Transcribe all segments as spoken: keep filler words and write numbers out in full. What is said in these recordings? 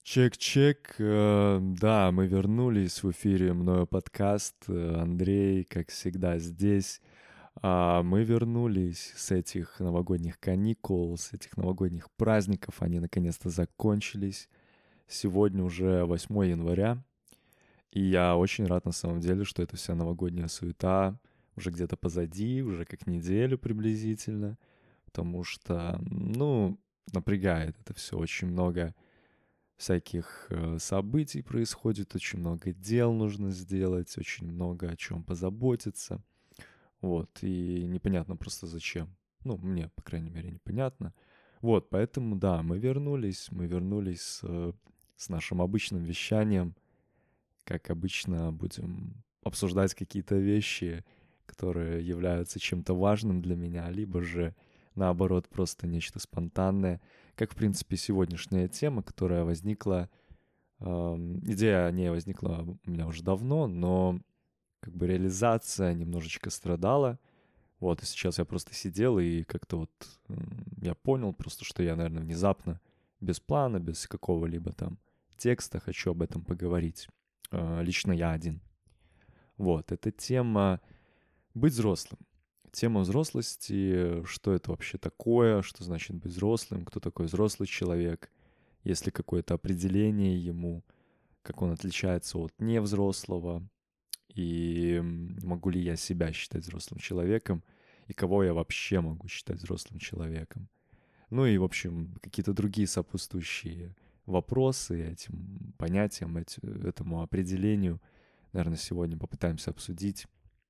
Чек-чек. Э, Да, мы вернулись в эфире мною подкаст. Э, Андрей, как всегда, здесь. А Мы вернулись с этих новогодних каникул, с этих новогодних праздников. Они наконец-то закончились. Сегодня уже восьмое января. И я очень рад на самом деле, что эта вся новогодняя суета уже где-то позади, уже как неделю приблизительно. Потому что, ну, напрягает это все очень много всяких э, событий происходит, очень много дел нужно сделать, очень много о чем позаботиться. Вот, и непонятно просто зачем. Ну, мне, по крайней мере, непонятно. Вот, поэтому, да, мы вернулись, мы вернулись с, э, с нашим обычным вещанием. Как обычно, будем обсуждать какие-то вещи, которые являются чем-то важным для меня, либо же, наоборот, просто нечто спонтанное. Как, в принципе, сегодняшняя тема, которая возникла. Ам, идея о ней возникла у меня уже давно, но как бы реализация немножечко страдала. Вот, и сейчас я просто сидел и как-то вот м, я понял просто, что я, наверное, внезапно, без плана, без какого-либо там текста хочу об этом поговорить. А, Лично я один. Вот, это тема быть взрослым. Тема взрослости, что это вообще такое, что значит быть взрослым, кто такой взрослый человек, есть ли какое-то определение ему, как он отличается от невзрослого, и м, могу ли я себя считать взрослым человеком, и кого я вообще могу считать взрослым человеком. Ну и, в общем, какие-то другие сопутствующие вопросы этим понятиям, эти- этому определению, наверное, сегодня попытаемся обсудить.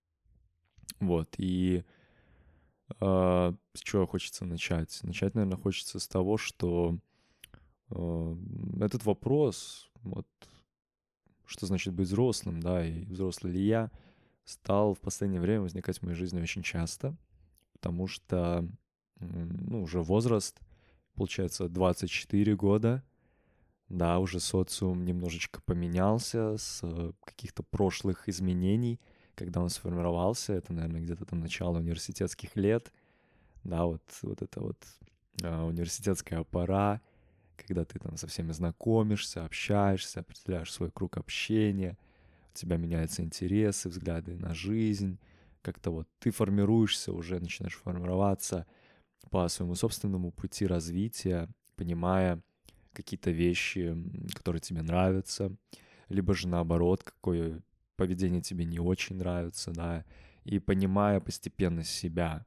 Вот, и а, с чего хочется начать? Начать, наверное, хочется с того, что а, этот вопрос, вот, что значит быть взрослым, да, и взрослый ли я, стал в последнее время возникать в моей жизни очень часто, потому что, м, ну, уже возраст, получается, двадцать четыре года, да, уже социум немножечко поменялся с э, каких-то прошлых изменений, когда он сформировался, это, наверное, где-то там начало университетских лет, да, вот, вот это вот а, университетская пора, когда ты там со всеми знакомишься, общаешься, определяешь свой круг общения, у тебя меняются интересы, взгляды на жизнь, как-то вот ты формируешься, уже начинаешь формироваться по своему собственному пути развития, понимая какие-то вещи, м, которые тебе нравятся, либо же наоборот, какое поведение тебе не очень нравится, да, и понимая постепенно себя,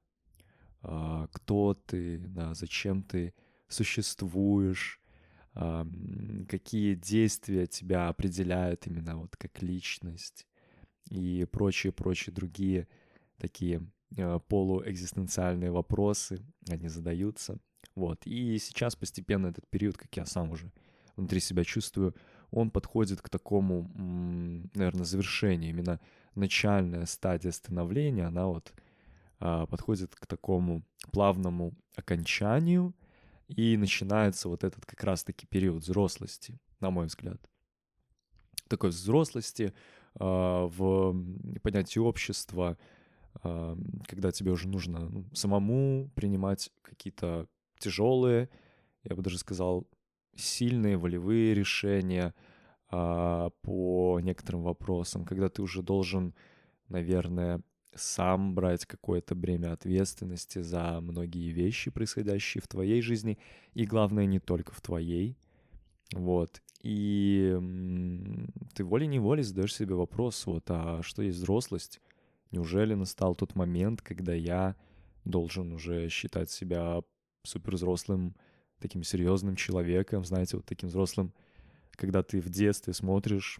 а, кто ты, да, зачем ты существуешь, а, м, какие действия тебя определяют именно вот как личность и прочие-прочие другие такие э, полуэкзистенциальные вопросы, они задаются. Вот. И сейчас постепенно этот период, как я сам уже внутри себя чувствую, он подходит к такому, наверное, завершению. Именно начальная стадия становления, она вот а, подходит к такому плавному окончанию, и начинается вот этот как раз-таки период взрослости, на мой взгляд. Такой взрослости а, в м, понятии общества, а, когда тебе уже нужно ну, самому принимать какие-то тяжелые, я бы даже сказал, сильные волевые решения а, по некоторым вопросам, когда ты уже должен, наверное, сам брать какое-то бремя ответственности за многие вещи, происходящие в твоей жизни, и главное, не только в твоей. Вот. И м, ты волей-неволей задаешь себе вопрос, вот, а что есть взрослость? Неужели настал тот момент, когда я должен уже считать себя супервзрослым, таким серьезным человеком, знаете, вот таким взрослым, когда ты в детстве смотришь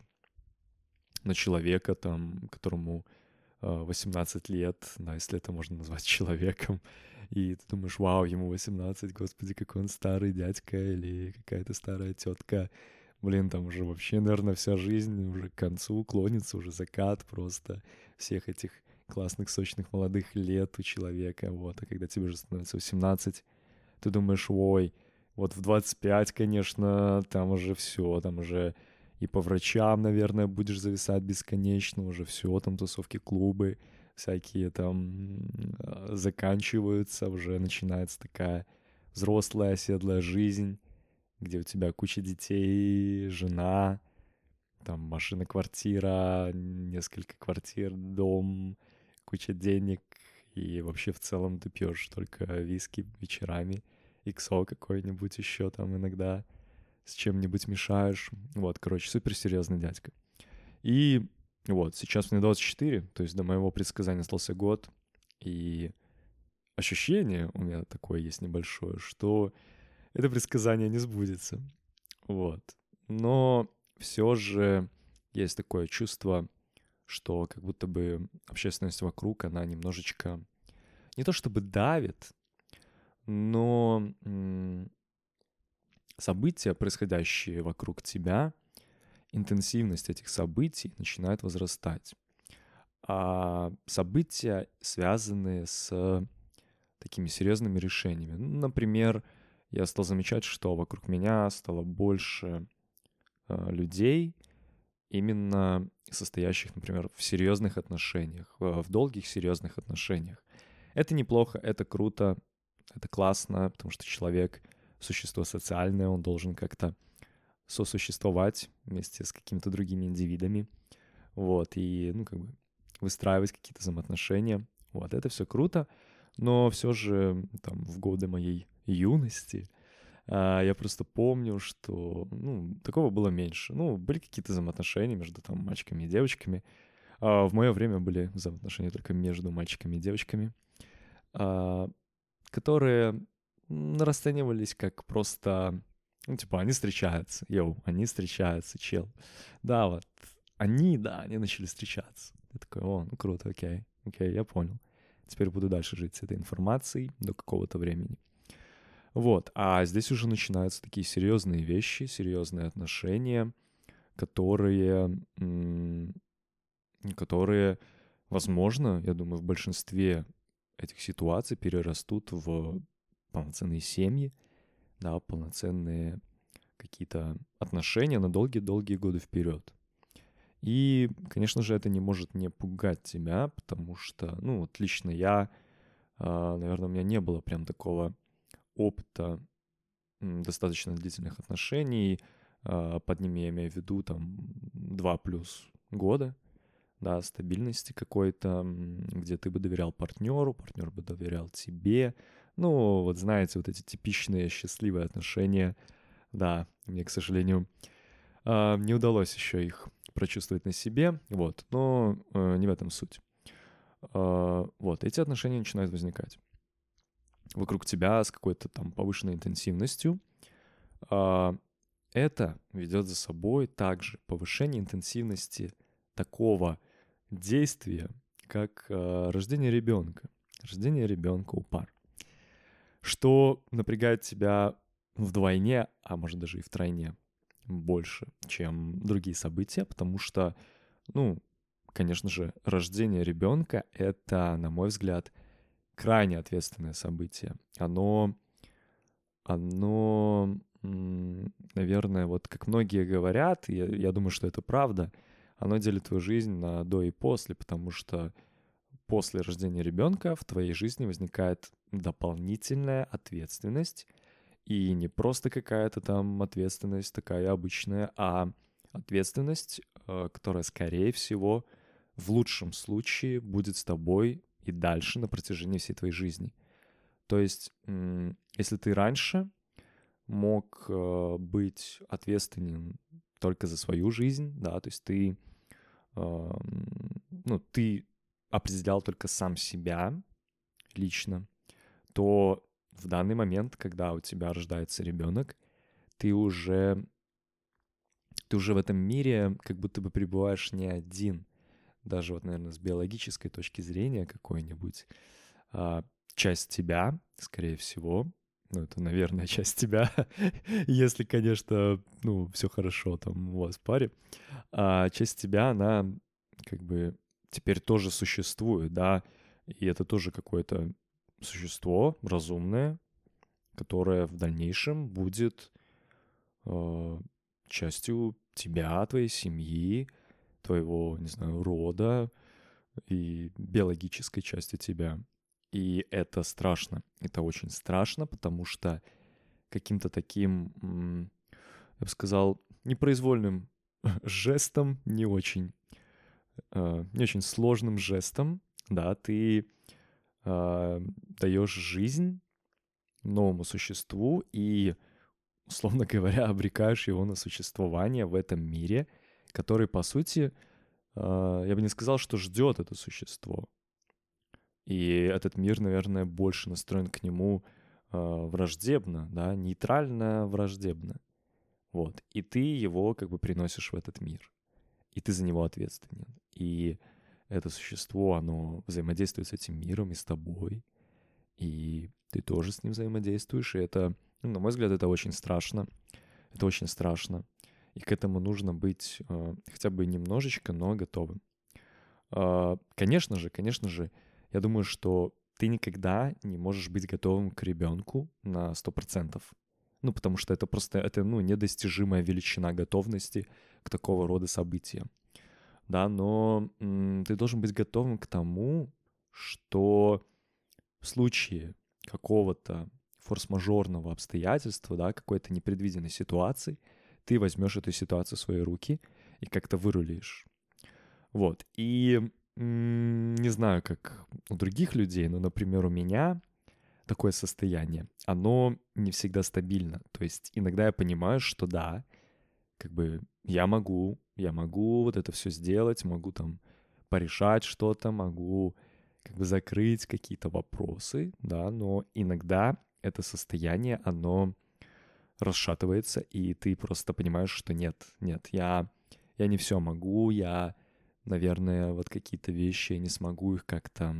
на человека, там, которому э, восемнадцать лет, да, если это можно назвать человеком, и ты думаешь, вау, ему восемнадцать, господи, какой он старый дядька или какая-то старая тетка. Блин, там уже вообще, наверное, вся жизнь уже к концу клонится, уже закат просто всех этих классных, сочных, молодых лет у человека, вот. А когда тебе уже становится восемнадцать, ты думаешь, ой, вот в двадцать пять, конечно, там уже все, там уже и по врачам, наверное, будешь зависать бесконечно, уже все, там тусовки, клубы, всякие там э, заканчиваются, уже начинается такая взрослая, оседлая жизнь, где у тебя куча детей, жена, там машина, квартира, несколько квартир, дом, куча денег, и вообще в целом ты пьешь только виски вечерами, иксо какой-нибудь еще там иногда с чем-нибудь мешаешь. Вот, короче, суперсерьезный дядька. И вот, сейчас мне двадцать четыре, то есть до моего предсказания остался год, и ощущение у меня такое есть небольшое, что это предсказание не сбудется. Вот. Но все же есть такое чувство, что как будто бы общественность вокруг, она немножечко не то чтобы давит, но м, события, происходящие вокруг тебя, интенсивность этих событий начинает возрастать. А события, связанные с такими серьезными решениями. Ну, например, я стал замечать, что вокруг меня стало больше э, людей, именно состоящих, например, в серьезных отношениях, в, в долгих серьезных отношениях. Это неплохо, это круто, это классно, потому что человек — существо социальное, он должен как-то сосуществовать вместе с какими-то другими индивидами, вот, и, ну, как бы выстраивать какие-то взаимоотношения. Вот, это все круто, но все же там в годы моей юности а, я просто помню, что, ну, такого было меньше. Ну, были какие-то взаимоотношения между там мальчиками и девочками. А в мое время были взаимоотношения только между мальчиками и девочками, а, которые м, расценивались как просто, ну, типа, они встречаются. Йоу, они встречаются, чел. Да, вот, они, да, они начали встречаться. Я такой, о, ну круто, окей, окей, я понял. Теперь буду дальше жить с этой информацией до какого-то времени. Вот, а здесь уже начинаются такие серьезные вещи, серьезные отношения, которые, м, которые, возможно, я думаю, в большинстве этих ситуаций перерастут в полноценные семьи, да, полноценные какие-то отношения на долгие-долгие годы вперед. И, конечно же, это не может не пугать тебя, потому что, ну, вот лично я, а, наверное, у меня не было прям такого опыта м, достаточно длительных отношений. а, Под ними я имею в виду там два плюс года, да, стабильности какой-то, м, где ты бы доверял партнеру, партнер бы доверял тебе. Ну, вот знаете, вот эти типичные счастливые отношения, да, мне, к сожалению, а, не удалось еще их прочувствовать на себе, вот, но э, не в этом суть. А, Вот, эти отношения начинают возникать вокруг тебя с какой-то там повышенной интенсивностью. А, Это ведет за собой также повышение интенсивности такого действия, как а, рождение ребенка. Рождение ребенка у пар. Что напрягает тебя вдвойне, а может даже и втройне больше, чем другие события, потому что, ну, конечно же, рождение ребенка — это, на мой взгляд, крайне ответственное событие. Оно, оно, м, наверное, вот как многие говорят, я, я думаю, что это правда, оно делит твою жизнь на до и после, потому что после рождения ребенка в твоей жизни возникает дополнительная ответственность, и не просто какая-то там ответственность такая обычная, а ответственность, э, которая, скорее всего, в лучшем случае будет с тобой и дальше на протяжении всей твоей жизни. То есть, м, если ты раньше мог э, быть ответственен только за свою жизнь, да, то есть ты, э, ну, ты определял только сам себя лично, то в данный момент, когда у тебя рождается ребенок, ты уже, ты уже в этом мире как будто бы пребываешь не один. Даже вот, наверное, с биологической точки зрения какой-нибудь а, часть тебя, скорее всего, ну, это, наверное, часть тебя, если, конечно, ну, все хорошо там у вас в паре, а часть тебя, она как бы теперь тоже существует, да, и это тоже какое-то существо разумное, которое в дальнейшем будет э, частью тебя, твоей семьи, твоего, не знаю, рода и биологической части тебя. И это страшно. Это очень страшно, потому что каким-то таким м, я бы сказал, непроизвольным жестом, не очень, э, не очень сложным жестом, да, ты э, даешь жизнь новому существу и, условно говоря, обрекаешь его на существование в этом мире, который, по сути, э, я бы не сказал, что ждет это существо. И этот мир, наверное, больше настроен к нему э, враждебно, да, нейтрально враждебно. Вот. И ты его как бы приносишь в этот мир. И ты за него ответственен. И это существо, оно взаимодействует с этим миром и с тобой. И ты тоже с ним взаимодействуешь. И это, ну, на мой взгляд, это очень страшно. Это очень страшно. И к этому нужно быть э, хотя бы немножечко, но готовым. Э, конечно же, конечно же, я думаю, что ты никогда не можешь быть готовым к ребенку на сто процентов. Ну, потому что это просто, это, ну, недостижимая величина готовности к такого рода событиям. Да, но м, ты должен быть готовым к тому, что в случае какого-то форс-мажорного обстоятельства, да, какой-то непредвиденной ситуации, ты возьмешь эту ситуацию в свои руки и как-то вырулишь. Вот. И м, не знаю, как у других людей, но, например, у меня такое состояние, оно не всегда стабильно. То есть иногда я понимаю, что да, как бы я могу, я могу вот это все сделать, могу там порешать что-то, могу как бы закрыть какие-то вопросы, да, но иногда это состояние, оно расшатывается, и ты просто понимаешь, что нет, нет, я, я не все могу, я, наверное, вот какие-то вещи, я не смогу их как-то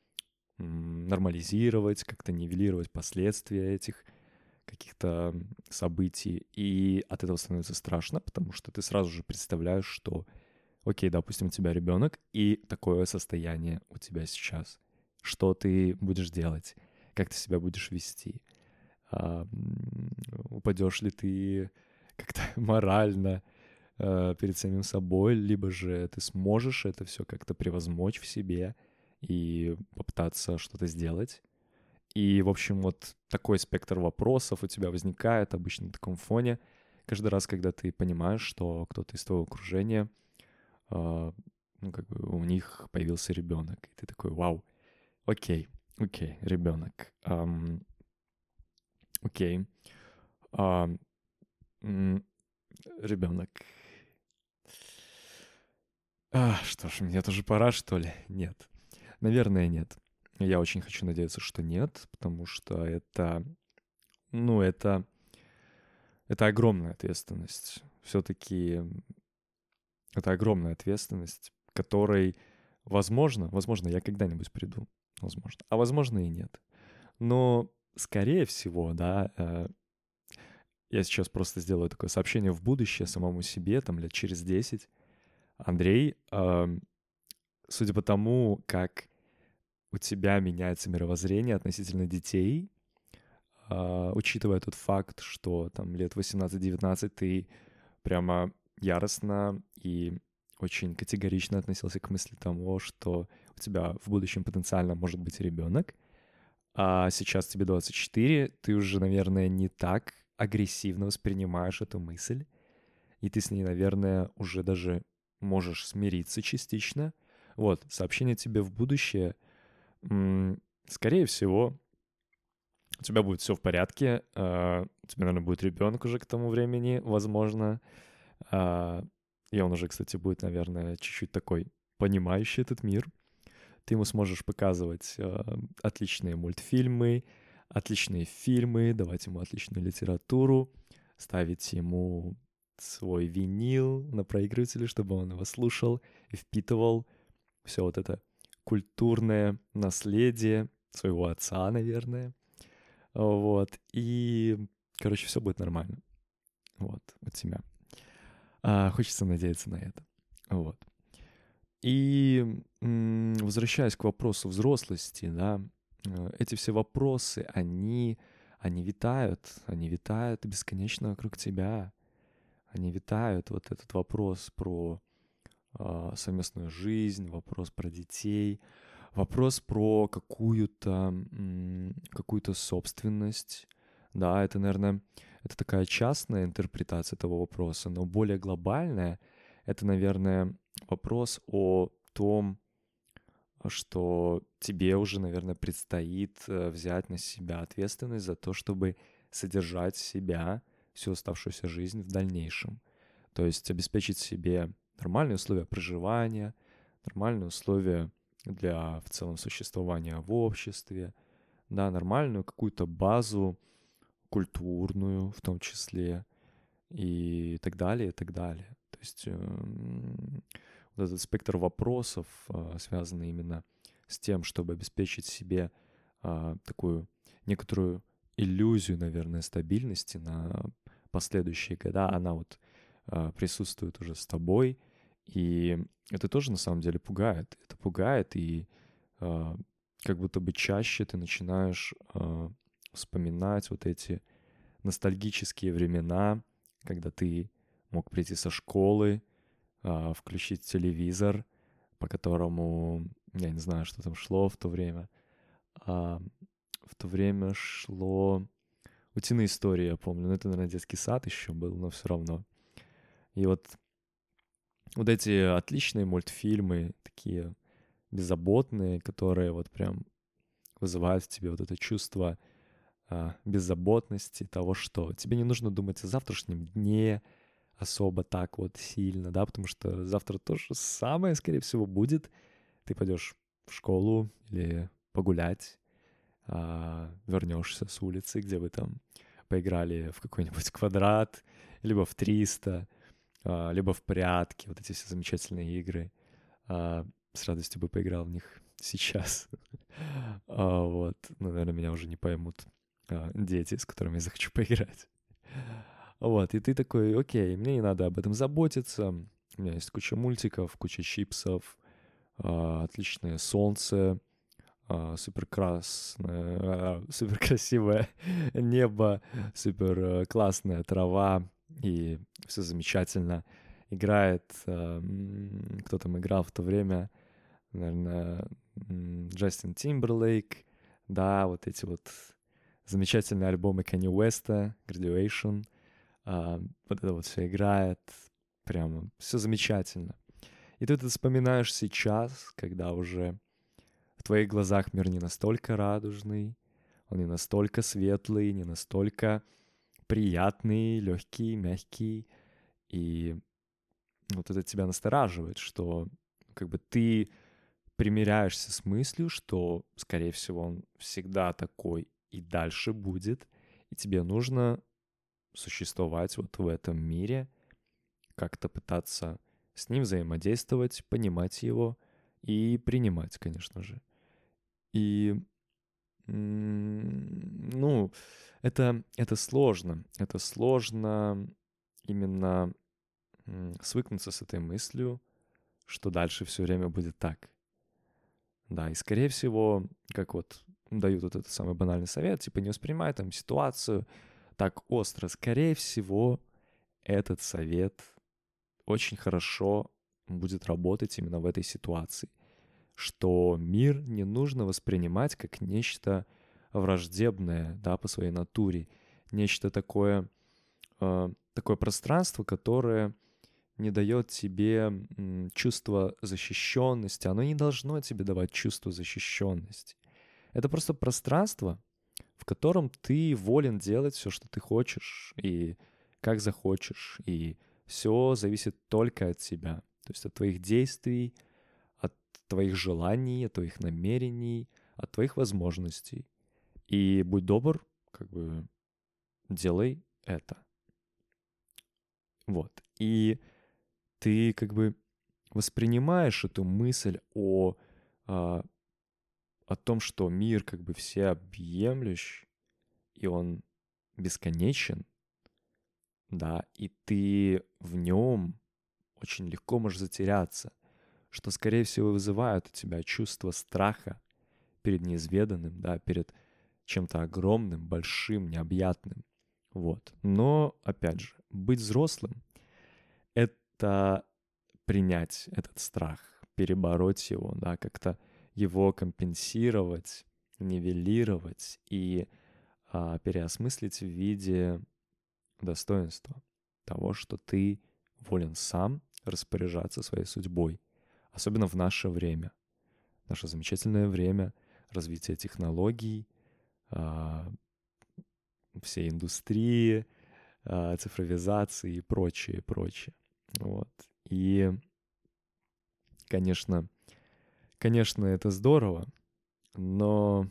м, нормализировать, как-то нивелировать последствия этих каких-то событий, и от этого становится страшно, потому что ты сразу же представляешь, что, окей, допустим, у тебя ребенок, и такое состояние у тебя сейчас. Что ты будешь делать? Как ты себя будешь вести? А, м, упадешь ли ты как-то морально э, перед самим собой, либо же ты сможешь это все как-то превозмочь в себе и попытаться что-то сделать? И, в общем, вот такой спектр вопросов у тебя возникает обычно на таком фоне. Каждый раз, когда ты понимаешь, что кто-то из твоего окружения, а, ну, как бы у них появился ребенок, и ты такой, вау, окей, окей, ребенок, ам, окей, ам, м, ребенок. А, что ж, мне тоже пора, что ли? Нет. Наверное, нет. Я очень хочу надеяться, что нет, потому что это, ну, это Это огромная ответственность. Все-таки это огромная ответственность, которой, возможно, возможно, я когда-нибудь приду, возможно, а возможно и нет. Но, скорее всего, да, э, я сейчас просто сделаю такое сообщение в будущее самому себе, там, лет через десять. Андрей, ам, судя по тому, как у тебя меняется мировоззрение относительно детей, а, учитывая тот факт, что там лет восемнадцать-девятнадцать ты прямо яростно и очень категорично относился к мысли того, что у тебя в будущем потенциально может быть ребенок, а сейчас тебе двадцать четыре, ты уже, наверное, не так агрессивно воспринимаешь эту мысль, и ты с ней, наверное, уже даже можешь смириться частично. Вот, сообщение тебе в будущее, м, скорее всего, у тебя будет все в порядке, а, у тебя, наверное, будет ребенок уже к тому времени, возможно, а, и он уже, кстати, будет, наверное, чуть-чуть такой понимающий этот мир. Ты ему сможешь показывать а, отличные мультфильмы, отличные фильмы, давать ему отличную литературу, ставить ему свой винил на проигрывателе, чтобы он его слушал и впитывал все вот это культурное наследие своего отца, наверное. Вот. И, короче, все будет нормально. Вот, у тебя. А, хочется надеяться на это. Вот. И м, возвращаясь к вопросу взрослости, да, э, эти все вопросы, они, они витают, они витают бесконечно вокруг тебя. Они витают, вот этот вопрос про а, совместную жизнь, вопрос про детей, вопрос про какую-то м, какую-то собственность. Да, это, наверное, это такая частная интерпретация этого вопроса, но более глобальная — это, наверное, вопрос о том, что тебе уже, наверное, предстоит э, взять на себя ответственность за то, чтобы содержать себя всю оставшуюся жизнь в дальнейшем. То есть обеспечить себе нормальные условия проживания, нормальные условия для в целом существования в обществе, да, нормальную какую-то базу культурную в том числе и так далее, и так далее. То есть эм, вот этот спектр вопросов, а, связанный именно с тем, чтобы обеспечить себе а, такую некоторую иллюзию, наверное, стабильности на последующие года, она вот а, присутствует уже с тобой, и это тоже на самом деле пугает. Это пугает, и а, как будто бы чаще ты начинаешь а, вспоминать вот эти ностальгические времена, когда ты мог прийти со школы, а, включить телевизор, по которому, я не знаю, что там шло в то время. А, в то время шло «Утиные истории», я помню. Ну, это, наверное, детский сад еще был, но все равно. И вот, вот эти отличные мультфильмы, такие беззаботные, которые вот прям вызывают в тебе вот это чувство а, беззаботности, того, что тебе не нужно думать о завтрашнем дне особо так вот сильно, да, потому что завтра то же самое, скорее всего, будет. Ты пойдешь в школу или погулять, а, вернешься с улицы, где вы там поиграли в какой-нибудь квадрат, либо в триста, а, либо в прятки, вот эти все замечательные игры. А, с радостью бы поиграл в них сейчас. А, вот, ну, наверное, меня уже не поймут а, дети, с которыми я захочу поиграть. Вот, и ты такой: окей, мне не надо об этом заботиться, у меня есть куча мультиков, куча чипсов, а, отличное солнце, а, супер красное, а, супер красивое небо, супер э, классная трава, и все замечательно. Играет, а, м, кто там играл в то время, наверное, м, Джастин Тимберлейк, да, вот эти вот замечательные альбомы Канье Уэста, Graduation, а, вот это вот все играет, прямо все замечательно. И ты это вспоминаешь сейчас, когда уже в твоих глазах мир не настолько радужный, он не настолько светлый, не настолько приятный, легкий, мягкий. И вот это тебя настораживает, что как бы ты примиряешься с мыслью, что, скорее всего, он всегда такой и дальше будет, и тебе нужно существовать вот в этом мире, как-то пытаться с ним взаимодействовать, понимать его и принимать, конечно же. И, м, ну, это, это сложно. Это сложно именно м, свыкнуться с этой мыслью, что дальше все время будет так. Да, и скорее всего, как вот дают вот этот самый банальный совет, типа не воспринимай там ситуацию так остро. Скорее всего, этот совет очень хорошо будет работать именно в этой ситуации, что мир не нужно воспринимать как нечто враждебное, да, по своей натуре, нечто такое, э, такое пространство, которое не дает тебе м, чувство защищенности, оно не должно тебе давать чувство защищенности. Это просто пространство, в котором ты волен делать все, что ты хочешь, и как захочешь, и все зависит только от тебя. То есть от твоих действий, от твоих желаний, от твоих намерений, от твоих возможностей. И будь добр, как бы делай это. Вот. И ты как бы воспринимаешь эту мысль о, а, о том, что мир как бы всеобъемлющ, и он бесконечен, да, и ты в нем очень легко можешь затеряться, что, скорее всего, вызывает у тебя чувство страха перед неизведанным, да, перед чем-то огромным, большим, необъятным. Вот. Но, опять же, быть взрослым — это принять этот страх, перебороть его, да, как-то его компенсировать, нивелировать и а, переосмыслить в виде достоинства того, что ты волен сам распоряжаться своей судьбой, особенно в наше время, наше замечательное время развития технологий, а, всей индустрии, а, цифровизации и прочее, прочее. Вот. И, конечно, конечно, это здорово, но,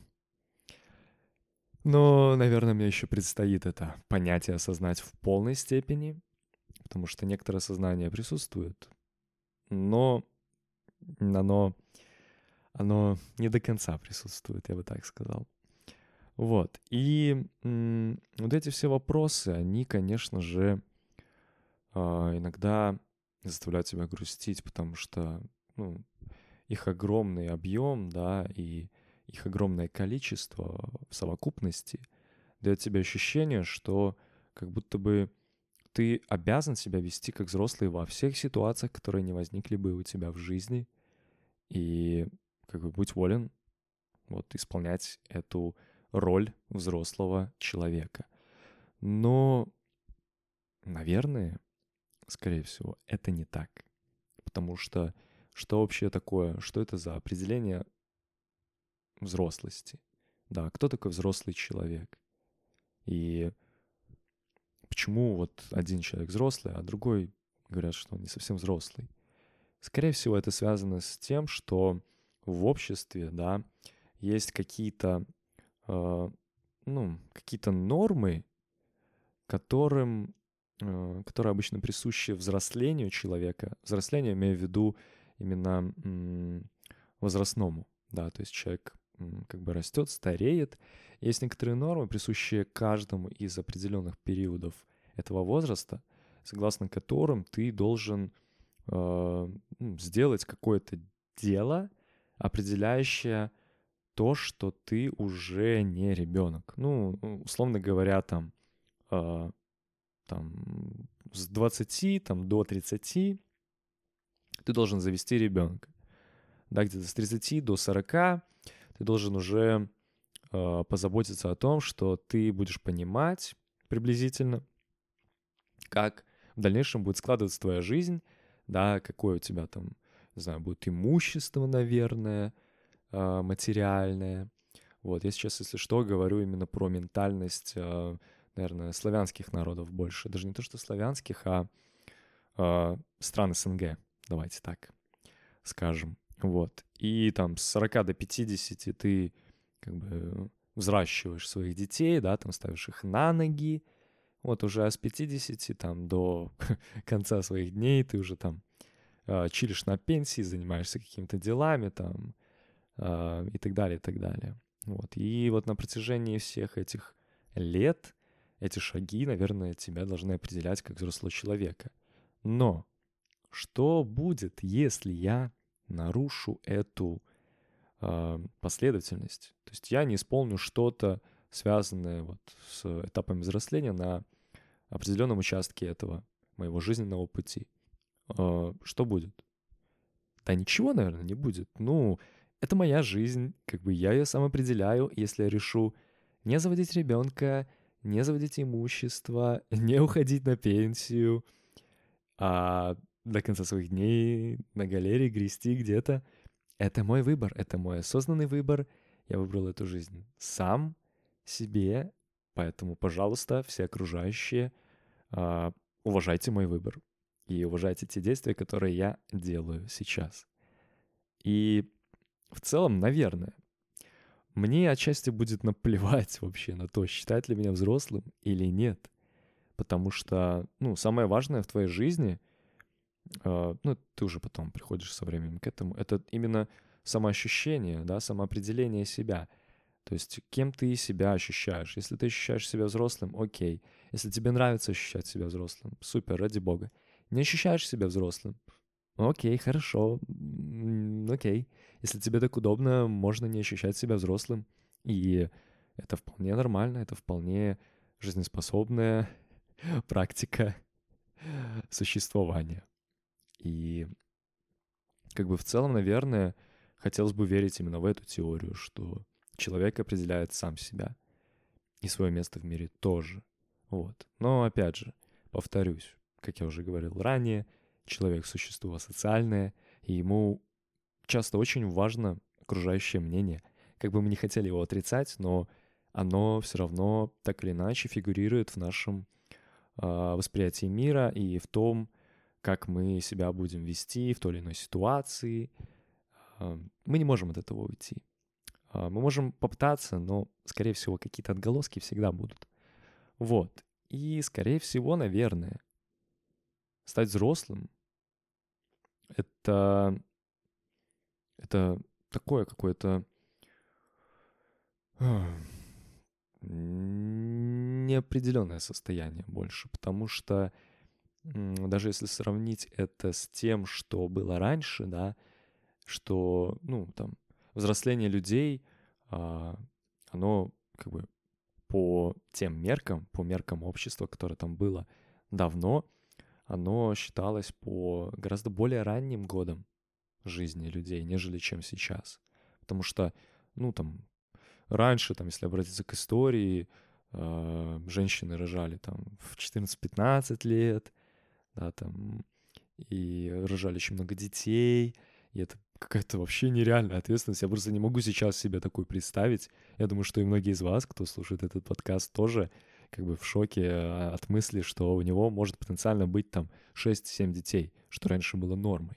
но, наверное, мне еще предстоит это понятие осознать в полной степени, потому что некоторое сознание присутствует, но оно, оно не до конца присутствует, я бы так сказал. Вот. И м, вот эти все вопросы, они, конечно же, а, иногда заставляют тебя грустить, потому что, ну, их огромный объем, да, и их огромное количество в совокупности дает тебе ощущение, что как будто бы ты обязан себя вести как взрослый во всех ситуациях, которые не возникли бы у тебя в жизни, и как бы будь волен вот исполнять эту роль взрослого человека. Но, наверное, скорее всего, это не так. Потому что что вообще такое, что это за определение взрослости? Да, кто такой взрослый человек? И почему вот один человек взрослый, а другой говорят, что он не совсем взрослый? Скорее всего, это связано с тем, что в обществе, да, есть какие-то, э, ну, какие-то нормы, которым, э, которые обычно присущи взрослению человека. Взрослению имею в виду именно м, возрастному, да, то есть человек м, как бы растет, стареет. Есть некоторые нормы, присущие каждому из определенных периодов этого возраста, согласно которым ты должен э, ну, сделать какое-то дело, определяющее то, что ты уже не ребенок. Ну, условно говоря, там, э, там с двадцати там, до тридцати ты должен завести ребенка. Да, где-то с тридцати до сорока ты должен уже э, позаботиться о том, что ты будешь понимать приблизительно, как в дальнейшем будет складываться твоя жизнь, да, какое у тебя там, не знаю, будет имущество, наверное, э, материальное. Вот, я сейчас, если что, говорю именно про ментальность, э, наверное, славянских народов больше. Даже не то, что славянских, а э, стран СНГ, давайте так скажем. Вот. И там с сорока до пятидесяти ты как бы взращиваешь своих детей, да, там ставишь их на ноги. Вот уже с пятидесяти там до конца своих дней ты уже там э, чилишь на пенсии, занимаешься какими-то делами там э, и так далее, и так далее. Вот. И вот на протяжении всех этих лет эти шаги, наверное, тебя должны определять как взрослого человека. Но что будет, если я нарушу эту э, последовательность? То есть я не исполню что-то, связанное вот с этапами взросления на определенном участке этого моего жизненного пути. Э, что будет? Да ничего, наверное, не будет. Ну, это моя жизнь, как бы я ее сам определяю. Если я решу не заводить ребенка, не заводить имущество, не уходить на пенсию, а до конца своих дней на галерее грести где-то. Это мой выбор, это мой осознанный выбор. Я выбрал эту жизнь сам себе, поэтому, пожалуйста, все окружающие, а, уважайте мой выбор и уважайте те действия, которые я делаю сейчас. И в целом, наверное, мне отчасти будет наплевать вообще на то, считать ли меня взрослым или нет. Потому что, ну, самое важное в твоей жизни — Uh, ну, ты уже потом приходишь со временем к этому. Это именно самоощущение, да, самоопределение себя. То есть кем ты себя ощущаешь. Если ты ощущаешь себя взрослым, окей. Если тебе нравится ощущать себя взрослым, супер, ради бога. Не ощущаешь себя взрослым, окей, хорошо, окей. Если тебе так удобно, можно не ощущать себя взрослым. И это вполне нормально, это вполне жизнеспособная практика существования. И как бы в целом, наверное, хотелось бы верить именно в эту теорию, что человек определяет сам себя и свое место в мире тоже. Вот. Но опять же, повторюсь, как я уже говорил ранее, человек — существо социальное, и ему часто очень важно окружающее мнение. Как бы мы не хотели его отрицать, но оно все равно так или иначе фигурирует в нашем а, восприятии мира и в том, как мы себя будем вести в той или иной ситуации. А, мы не можем от этого уйти. А, мы можем попытаться, но, скорее всего, какие-то отголоски всегда будут. Вот. И, скорее всего, наверное, стать взрослым — это, это такое какое-то а, неопределенное состояние больше, потому что м, даже если сравнить это с тем, что было раньше, да, что, ну, там, взросление людей, а, оно как бы по тем меркам, по меркам общества, которое там было давно, оно считалось по гораздо более ранним годам жизни людей, нежели чем сейчас. Потому что, ну, там, раньше, там, если обратиться к истории, э, женщины рожали там в четырнадцать-пятнадцать лет, да, там, и рожали очень много детей, и это какая-то вообще нереальная ответственность. Я просто не могу сейчас себе такую представить. Я думаю, что и многие из вас, кто слушает этот подкаст, тоже как бы в шоке э, от мысли, что у него может потенциально быть там шесть-семь детей, что раньше было нормой.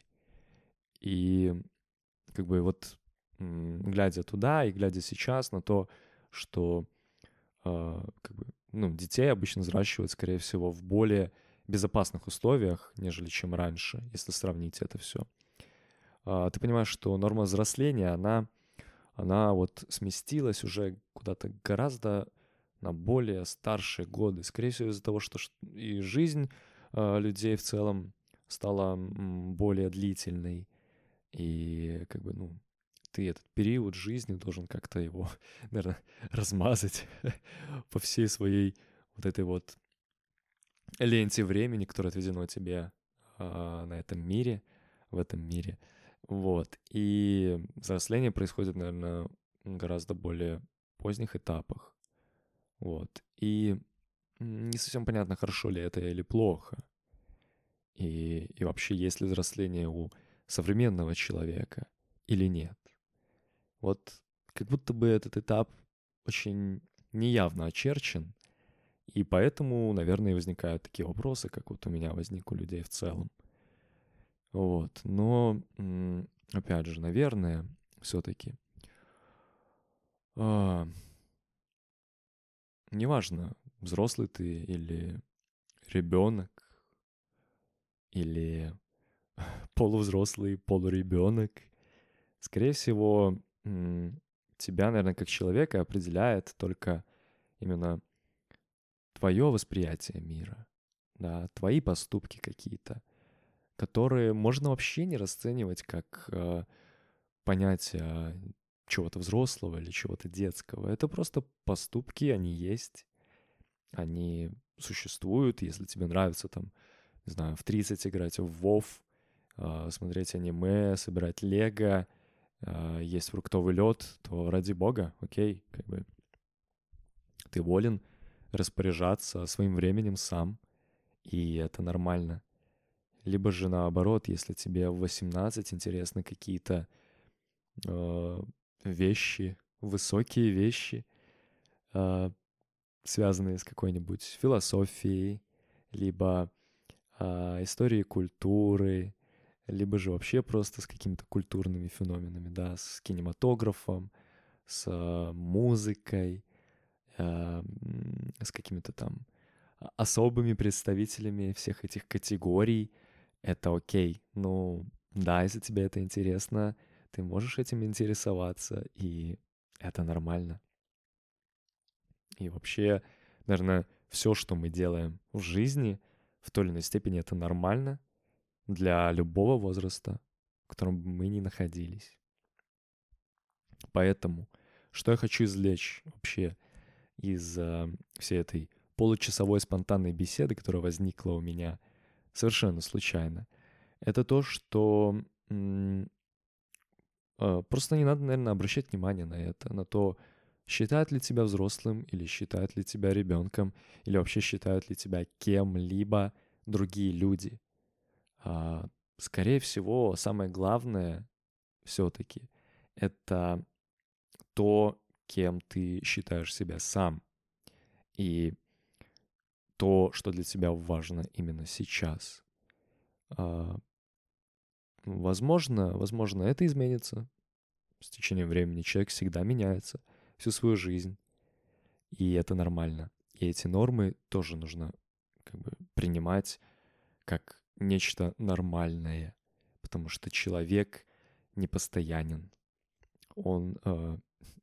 И как бы вот м, глядя туда и глядя сейчас на то, что э, как бы, ну, детей обычно взращивают, скорее всего, в более безопасных условиях, нежели чем раньше, если сравнить это все. А, ты понимаешь, что норма взросления, она, она вот сместилась уже куда-то гораздо на более старшие годы. Скорее всего, из-за того, что ш- и жизнь а, людей в целом стала м, более длительной. И как бы, ну, ты этот период жизни должен как-то его, наверное, размазать по всей своей вот этой вот ленте времени, которое отведено тебе а, на этом мире, в этом мире. Вот. И взросление происходит, наверное, гораздо более поздних этапах. Вот. И м, не совсем понятно, хорошо ли это или плохо. И, и вообще, есть ли взросление у современного человека или нет. Вот как будто бы этот этап очень неявно очерчен, и поэтому, наверное, и возникают такие вопросы, как вот у меня возник у людей в целом. Вот. Но, м, опять же, наверное, все-таки а, неважно, взрослый ты или ребенок, или полувзрослый, полуребенок, скорее всего, м, тебя, наверное, как человека определяет только именно твое восприятие мира, да, твои поступки какие-то, которые можно вообще не расценивать как э, понятие чего-то взрослого или чего-то детского. Это просто поступки, они есть, они существуют. Если тебе нравится там, не знаю, в тридцать играть в вов, э, смотреть аниме, собирать лего, э, есть фруктовый лед, то ради бога, окей, как бы ты волен распоряжаться своим временем сам, и это нормально. Либо же наоборот, если тебе в восемнадцать интересны какие-то э, вещи, высокие вещи, э, связанные с какой-нибудь философией, либо э, историей культуры, либо же вообще просто с какими-то культурными феноменами, да, с кинематографом, с э, музыкой, э, м, с какими-то там а- особыми представителями всех этих категорий, это окей. Ну, да, если тебе это интересно, ты можешь этим интересоваться, и это нормально. И вообще, наверное, все, что мы делаем в жизни, в той или иной степени это нормально для любого возраста, в котором бы мы ни находились. Поэтому, что я хочу извлечь вообще из э, всей этой получасовой спонтанной беседы, которая возникла у меня совершенно случайно, это то, что м, э, просто не надо, наверное, обращать внимание на это, на то, Считают ли тебя взрослым, или считают ли тебя ребенком, или вообще считают ли тебя кем-либо другие люди. А, скорее всего, самое главное все-таки это то, кем ты считаешь себя сам, и то, что для тебя важно именно сейчас. А, возможно, возможно, это изменится с течением времени. Человек всегда меняется всю свою жизнь, и это нормально. И эти нормы тоже нужно как бы принимать как нечто нормальное, потому что человек непостоянен. Он, э,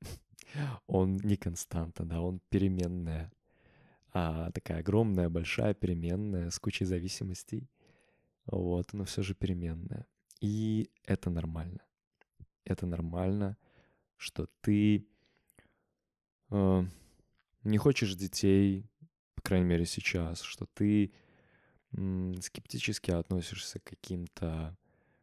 он не константа, да, он переменная, а такая огромная, большая переменная с кучей зависимостей. Вот, но все же переменная. И это нормально. Это нормально, что ты э, не хочешь детей, по крайней мере сейчас, что ты м, скептически относишься к каким-то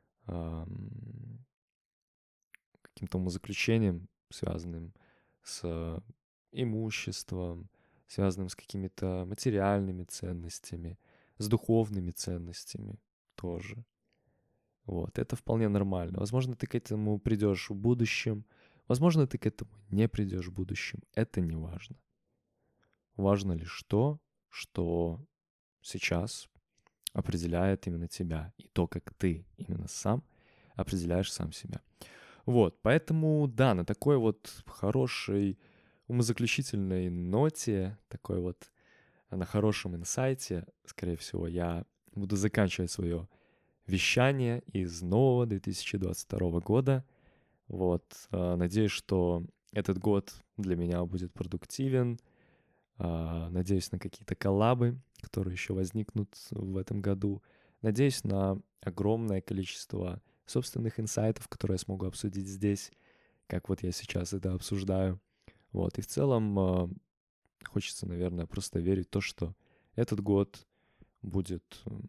ам, каким-то умозаключениям, связанным с имуществом, связанным с какими-то материальными ценностями, с духовными ценностями тоже. Вот, это вполне нормально. Возможно, ты к этому придешь в будущем, возможно, ты к этому не придешь в будущем. Это не важно. Важно лишь то, что сейчас определяет именно тебя, и то, как ты именно сам определяешь сам себя. Вот, поэтому, да, на такой вот хорошей умозаключительной ноте, такой вот на хорошем инсайте, скорее всего, я буду заканчивать свое вещание из нового две тысячи двадцать второго года. Вот, э, надеюсь, что этот год для меня будет продуктивен. Э, Надеюсь на какие-то коллабы, которые еще возникнут в этом году. Надеюсь на огромное количество собственных инсайтов, которые я смогу обсудить здесь, как вот я сейчас это обсуждаю. Вот, и в целом э, хочется, наверное, просто верить в то, что этот год будет м,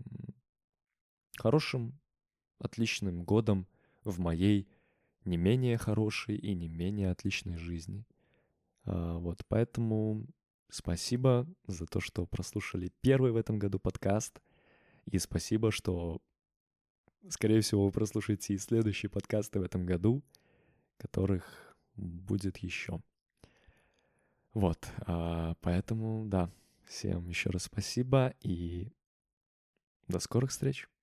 хорошим, отличным годом в моей не менее хорошей и не менее отличной жизни. А, Вот, поэтому спасибо за то, что прослушали первый в этом году подкаст. И спасибо, что, скорее всего, вы прослушаете и следующие подкасты в этом году, которых будет еще. Вот, а, поэтому, да, всем еще раз спасибо и до скорых встреч.